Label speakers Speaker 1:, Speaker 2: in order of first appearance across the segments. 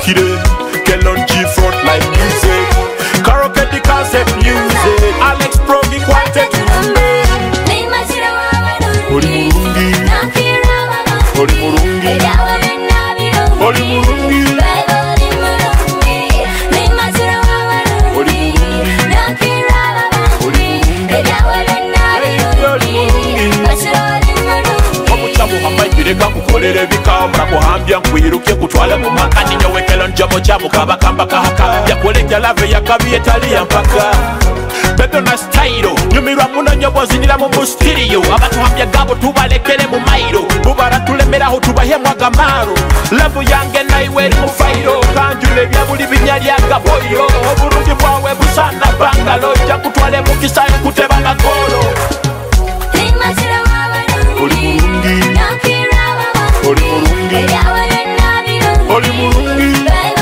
Speaker 1: kire Kelon G front like music Karaoke the concept music Alex Progi quartet Oli murungi Oli murungi Oli murungi Reka kukolere bikambra kuhambya nkwiruke kutwala mu maka ninyo wekelo njomo chamu kabakamba kahaka yakolekya lave yakabi etali yampaka Beto na style nyumirwa muno nyobo zinira mu studio abatuhambya gabo tubalekere mu mairo bubara tulemeraho tubahemwa gamaro love yange naiwe mu fairo kanjule bya buli binyali agaboyo oburungi bwawe busana bangalo ja kutwale mu kisayo kuteba magolo Oli murungi Oli murungi Oli murungi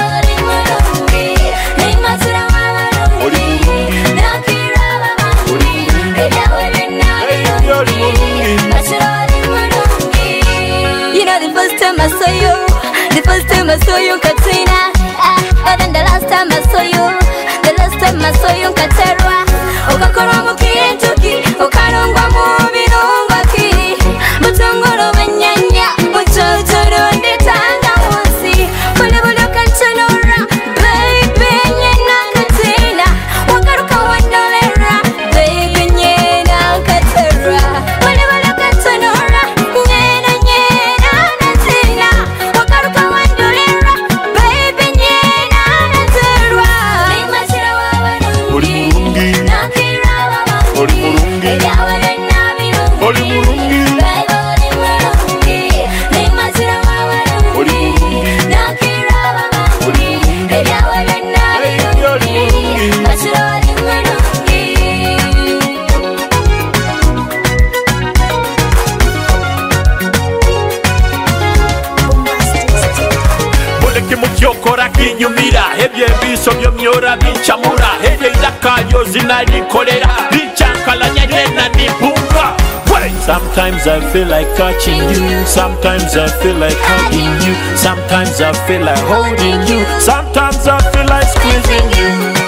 Speaker 2: You know the first time I saw you Katrina but then the last time I saw you Katerwa Okakora mukientuki Okarongwa mubirungwa ki Mutunguru benyanya Muchotoro nditanga wonsi Bule kanchonora Baby nyena Katrina Wakaruka wandolera Baby nyena Katerwa Bule kanchonora Nyena Katrina Wakaruka wandolera Baby nyena Katerwa
Speaker 1: Oli murungi Oli murungi Oli murungi Mukyokora kinyumira ebyebiso byomyora binchamura ebyendakayo zinalikolera binchankalanya yena nibunga Sometimes I feel like touching you Sometimes I feel like hugging you Sometimes I feel like holding you Sometimes I feel like squeezing you